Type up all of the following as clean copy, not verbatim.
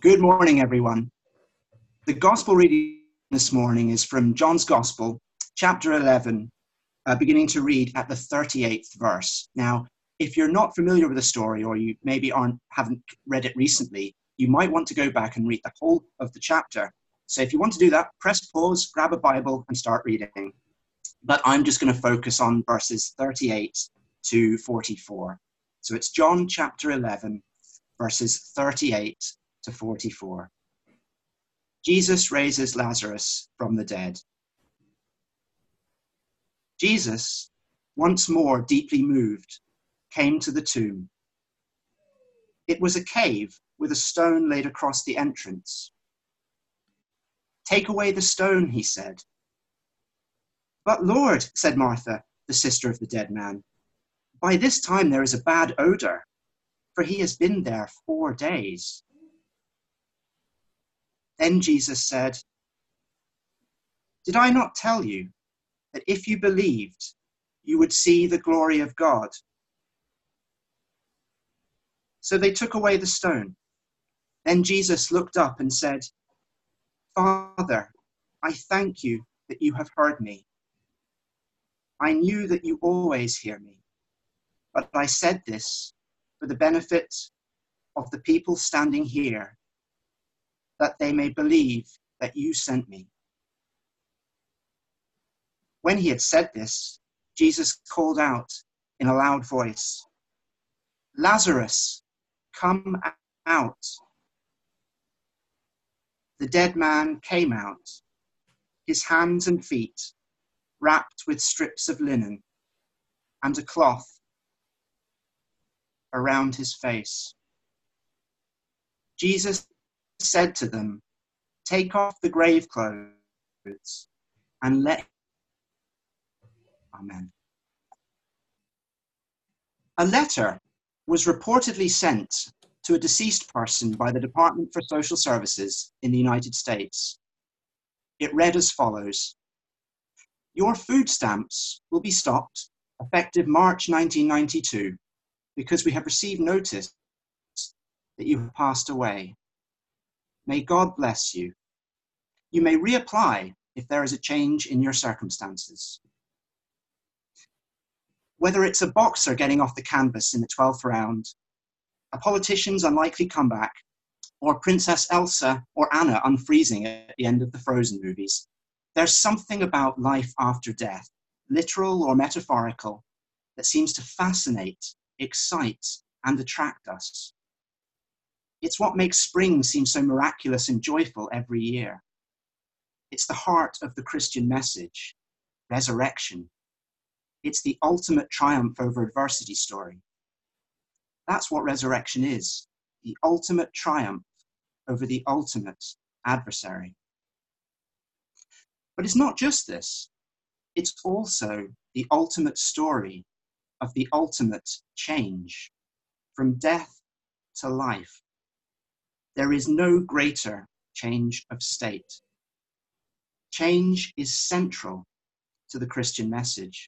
Good morning, everyone. The Gospel reading this morning is from John's Gospel, chapter 11, beginning to read at the 38th verse. Now, if you're not familiar with the story, or you maybe haven't read it recently, you might want to go back and read the whole of the chapter. So if you want to do that, press pause, grab a Bible, and start reading. But I'm just going to focus on verses 38 to 44. So it's John chapter 11, verses 38 to 44. Jesus raises Lazarus from the dead. Jesus, once more deeply moved, came to the tomb. It was a cave with a stone laid across the entrance. "Take away the stone," he said. "But Lord," said Martha, the sister of the dead man, "by this time there is a bad odor, for he has been there 4 days." Then Jesus said, "Did I not tell you that if you believed, you would see the glory of God?" So they took away the stone. Then Jesus looked up and said, "Father, I thank you that you have heard me. I knew that you always hear me, but I said this for the benefit of the people standing here, that they may believe that you sent me." When he had said this, Jesus called out in a loud voice, "Lazarus, come out." The dead man came out, his hands and feet wrapped with strips of linen and a cloth around his face. Jesus said to them, "Take off the grave clothes and let..." Amen. A letter was reportedly sent to a deceased person by the Department for Social Services in the United States. It read as follows: "Your food stamps will be stopped effective March 1992 because we have received notice that you have passed away. May God bless you. You may reapply if there is a change in your circumstances." Whether it's a boxer getting off the canvas in the 12th round, a politician's unlikely comeback, or Princess Elsa or Anna unfreezing at the end of the Frozen movies, there's something about life after death, literal or metaphorical, that seems to fascinate, excite, and attract us. It's what makes spring seem so miraculous and joyful every year. It's the heart of the Christian message, resurrection. It's the ultimate triumph over adversity story. That's what resurrection is, the ultimate triumph over the ultimate adversary. But it's not just this. It's also the ultimate story of the ultimate change, from death to life. There is no greater change of state. Change is central to the Christian message.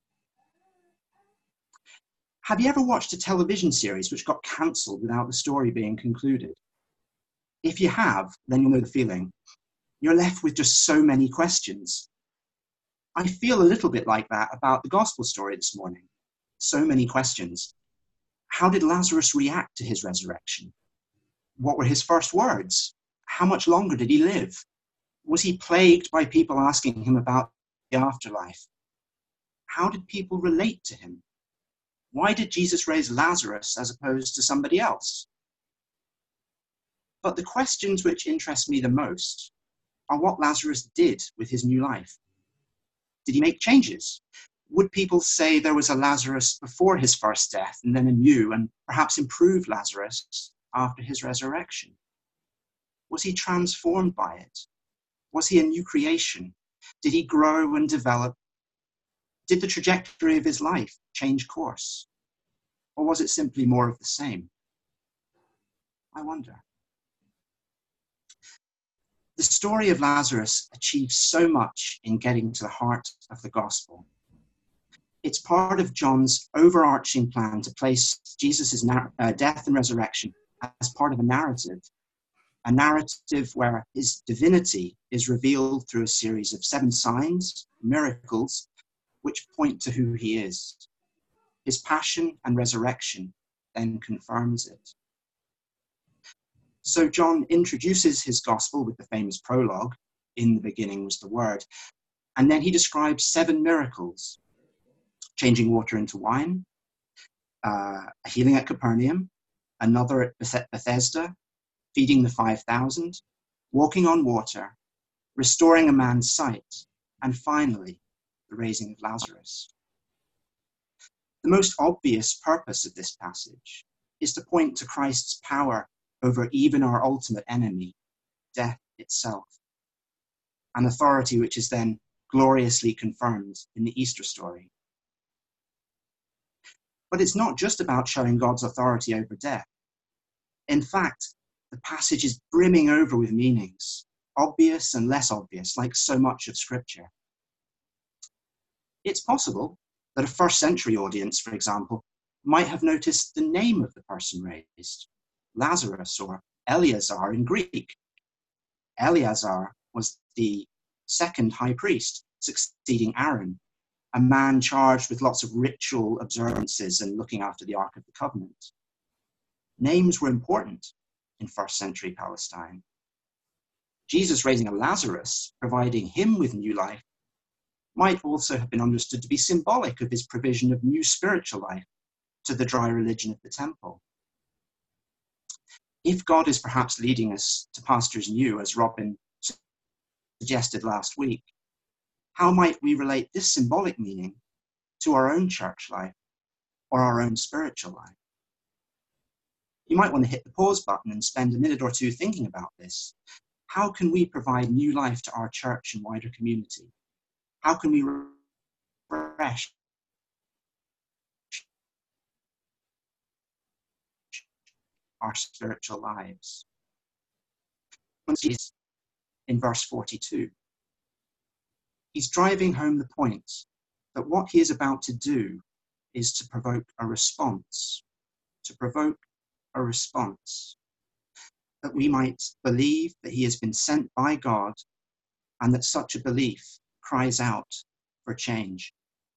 Have you ever watched a television series which got cancelled without the story being concluded? If you have, then you'll know the feeling. You're left with just so many questions. I feel a little bit like that about the gospel story this morning. So many questions. How did Lazarus react to his resurrection? What were his first words? How much longer did he live? Was he plagued by people asking him about the afterlife? How did people relate to him? Why did Jesus raise Lazarus as opposed to somebody else? But the questions which interest me the most are what Lazarus did with his new life. Did he make changes? Would people say there was a Lazarus before his first death and then a new and perhaps improved Lazarus after his resurrection? Was he transformed by it? Was he a new creation? Did he grow and develop? Did the trajectory of his life change course? Or was it simply more of the same? I wonder. The story of Lazarus achieves so much in getting to the heart of the gospel. It's part of John's overarching plan to place Jesus' death and resurrection as part of a narrative. a narrative where his divinity is revealed through a series of 7 signs, miracles, which point to who he is. His passion and resurrection then confirms it. So John introduces his gospel with the famous prologue, "In the beginning was the Word," and then he describes 7 miracles: changing water into wine, a healing at Capernaum, another at Bethesda, feeding the 5,000, walking on water, restoring a man's sight, and finally, the raising of Lazarus. The most obvious purpose of this passage is to point to Christ's power over even our ultimate enemy, death itself, an authority which is then gloriously confirmed in the Easter story. But it's not just about showing God's authority over death. In fact, the passage is brimming over with meanings, obvious and less obvious, like so much of Scripture. It's possible that a first century audience, for example, might have noticed the name of the person raised, Lazarus or Eleazar in Greek. Eleazar was the second high priest, succeeding Aaron, a man charged with lots of ritual observances and looking after the Ark of the Covenant. Names were important in first century Palestine. Jesus raising a Lazarus, providing him with new life, might also have been understood to be symbolic of his provision of new spiritual life to the dry religion of the temple. If God is perhaps leading us to pastures new, as Robin suggested last week, how might we relate this symbolic meaning to our own church life or our own spiritual life? You might want to hit the pause button and spend a minute or two thinking about this. How can we provide new life to our church and wider community? How can we refresh our spiritual lives? In verse 42, he's driving home the point that what he is about to do is to provoke a response, that we might believe that he has been sent by God and that such a belief cries out for change.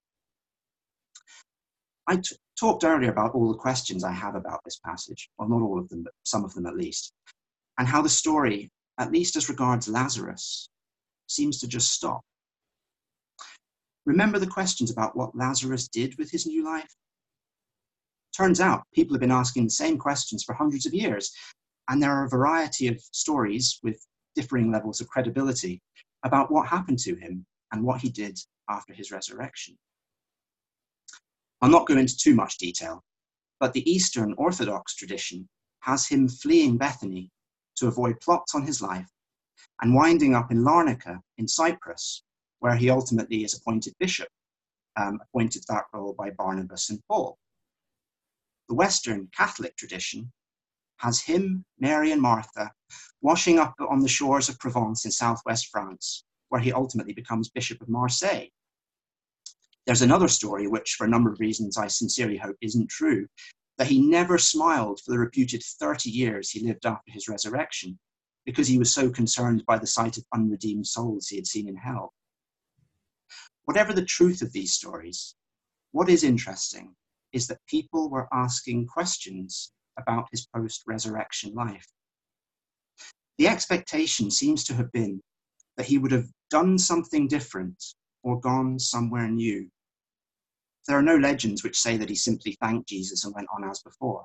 I talked earlier about all the questions I have about this passage, well, not all of them, but some of them at least, and how the story, at least as regards Lazarus, seems to just stop. Remember the questions about what Lazarus did with his new life? Turns out people have been asking the same questions for hundreds of years, and there are a variety of stories with differing levels of credibility about what happened to him and what he did after his resurrection. I'll not go into too much detail, but the Eastern Orthodox tradition has him fleeing Bethany to avoid plots on his life and winding up in Larnaca in Cyprus, where he ultimately is appointed bishop, appointed that role by Barnabas and Paul. The Western Catholic tradition has him, Mary and Martha, washing up on the shores of Provence in southwest France, where he ultimately becomes Bishop of Marseille. There's another story, which for a number of reasons I sincerely hope isn't true, that he never smiled for the reputed 30 years he lived after his resurrection, because he was so concerned by the sight of unredeemed souls he had seen in hell. Whatever the truth of these stories, what is interesting is that people were asking questions about his post-resurrection life. The expectation seems to have been that he would have done something different or gone somewhere new. There are no legends which say that he simply thanked Jesus and went on as before.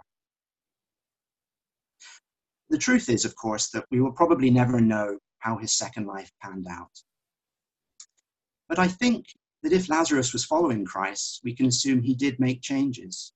The truth is, of course, that we will probably never know how his second life panned out. But I think that if Lazarus was following Christ, we can assume he did make changes.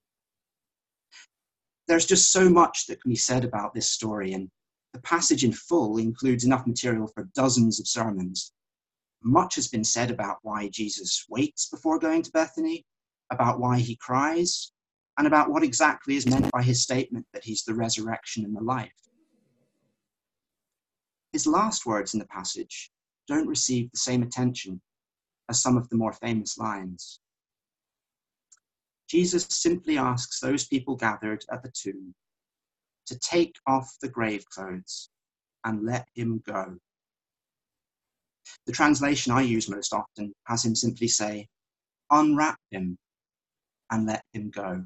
There's just so much that can be said about this story, and the passage in full includes enough material for dozens of sermons. Much has been said about why Jesus waits before going to Bethany, about why he cries, and about what exactly is meant by his statement that he's the resurrection and the life. His last words in the passage don't receive the same attention as some of the more famous lines. Jesus simply asks those people gathered at the tomb to take off the grave clothes and let him go. The translation I use most often has him simply say, unwrap him and let him go.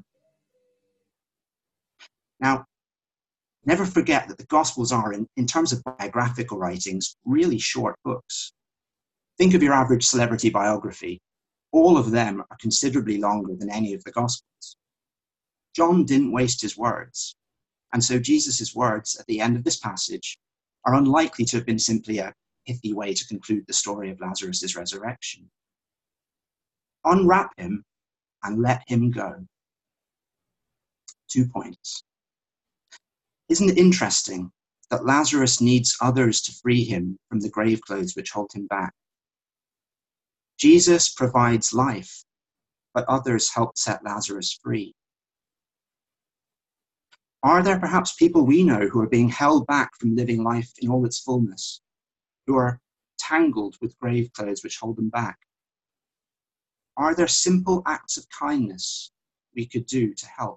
Now, never forget that the Gospels are, in terms of biographical writings, really short books. Think of your average celebrity biography. All of them are considerably longer than any of the Gospels. John didn't waste his words, and so Jesus' words at the end of this passage are unlikely to have been simply a pithy way to conclude the story of Lazarus' resurrection. Unwrap him and let him go. 2 points. Isn't it interesting that Lazarus needs others to free him from the grave clothes which hold him back? Jesus provides life, but others help set Lazarus free. Are there perhaps people we know who are being held back from living life in all its fullness, who are tangled with grave clothes which hold them back? Are there simple acts of kindness we could do to help?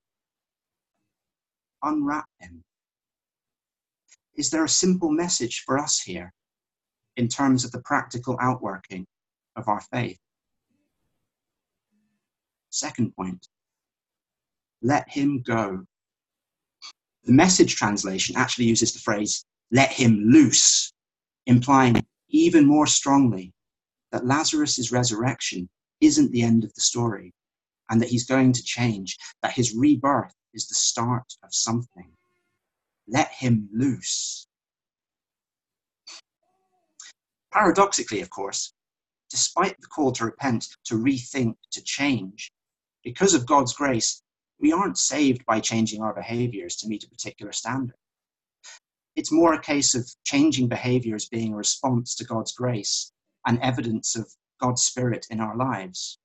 Unwrap him. Is there a simple message for us here in terms of the practical outworking of our faith? Second point, let him go. The Message translation actually uses the phrase, let him loose, implying even more strongly that Lazarus' resurrection isn't the end of the story and that he's going to change, that his rebirth is the start of something. Let him loose. Paradoxically, of course, despite the call to repent, to rethink, to change, because of God's grace, we aren't saved by changing our behaviors to meet a particular standard. It's more a case of changing behaviors being a response to God's grace and evidence of God's Spirit in our lives.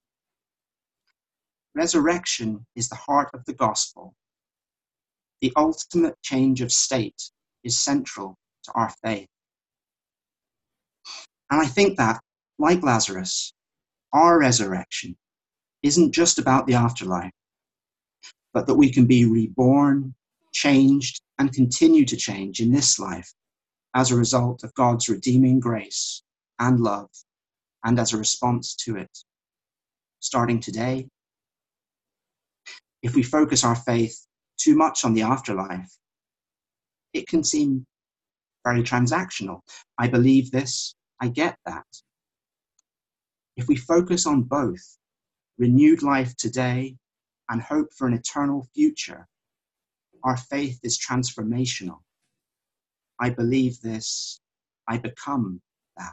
Resurrection is the heart of the gospel. The ultimate change of state is central to our faith. And I think that, like Lazarus, our resurrection isn't just about the afterlife, but that we can be reborn, changed, and continue to change in this life as a result of God's redeeming grace and love, and as a response to it. Starting today, if we focus our faith too much on the afterlife, it can seem very transactional. I believe this, I get that. If we focus on both, renewed life today and hope for an eternal future, our faith is transformational. I believe this, I become that.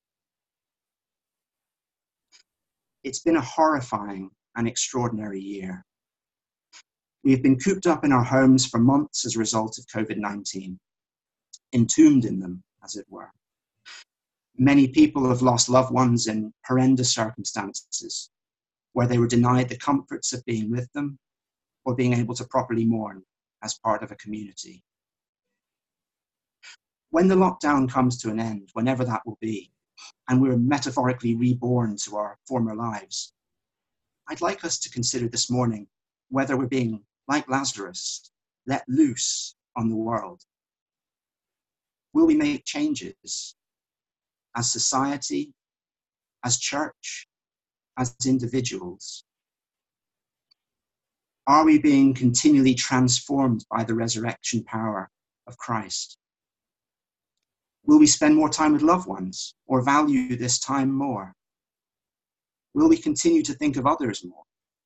It's been a horrifying and extraordinary year. We have been cooped up in our homes for months as a result of COVID-19, entombed in them, as it were. Many people have lost loved ones in horrendous circumstances, where they were denied the comforts of being with them or being able to properly mourn as part of a community. When the lockdown comes to an end, whenever that will be, and we're metaphorically reborn to our former lives, I'd like us to consider this morning whether we're being, like Lazarus, let loose on the world. Will we make changes as society, as church, as individuals? Are we being continually transformed by the resurrection power of Christ? Will we spend more time with loved ones or value this time more? Will we continue to think of others more?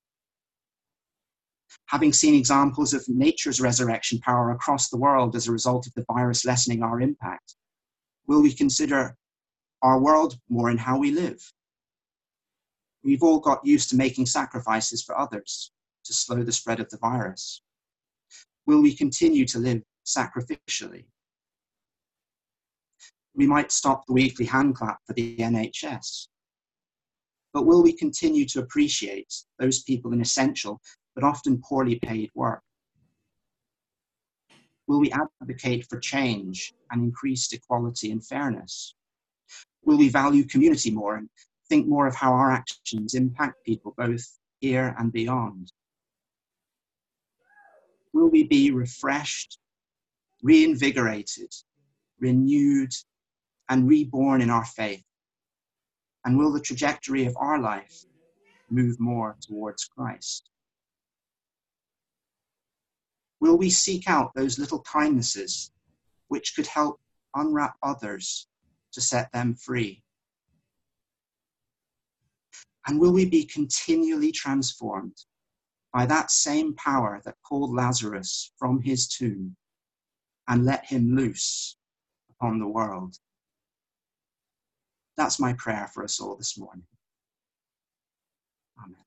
Having seen examples of nature's resurrection power across the world as a result of the virus lessening our impact, will we consider our world more in how we live? We've all got used to making sacrifices for others to slow the spread of the virus. Will we continue to live sacrificially? We might stop the weekly hand clap for the NHS. But will we continue to appreciate those people in essential but often poorly paid work? Will we advocate for change and increased equality and fairness? Will we value community more and think more of how our actions impact people both here and beyond? Will we be refreshed, reinvigorated, renewed, and reborn in our faith? And will the trajectory of our life move more towards Christ? Will we seek out those little kindnesses which could help unwrap others to set them free? And will we be continually transformed by that same power that called Lazarus from his tomb and let him loose upon the world? That's my prayer for us all this morning. Amen.